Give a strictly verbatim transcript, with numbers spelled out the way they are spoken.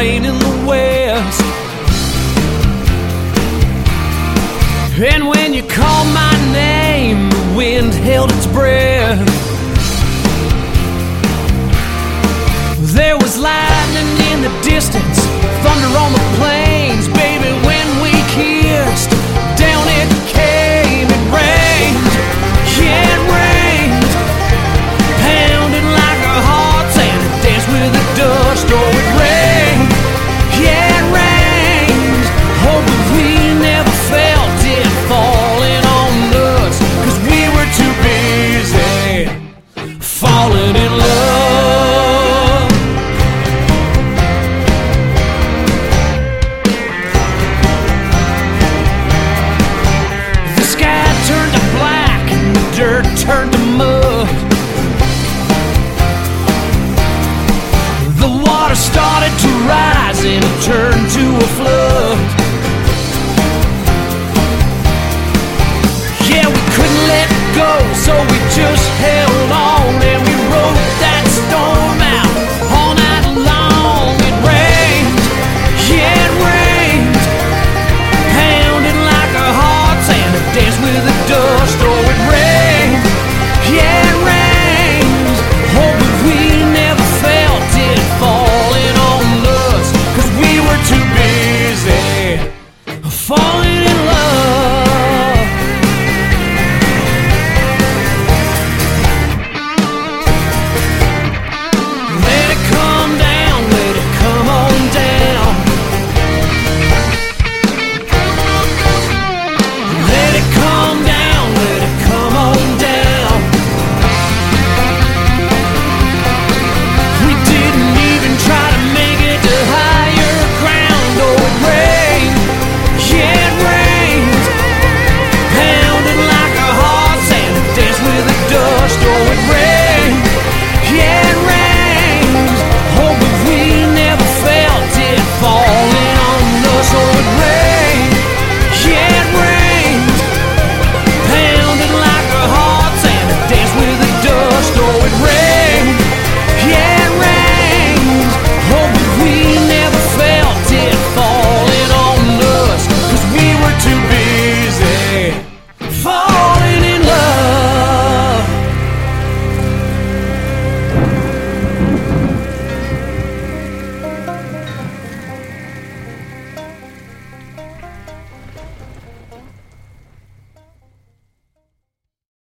rain in the west. And when you called my name, the wind held its breath. There was lightning in the distance, thunder on the plains. Baby, when we kissed, down it came. It rained, yeah, it rained, pounded like our hearts, and it danced with the dust. Oh, it rained, yeah, it rained. Oh, but we never felt it falling on us, 'cause we were too busy falling in love. Dirt turned to mud. The water started to rise and it turned to a flood. Yeah, we couldn't let go, so we just held on.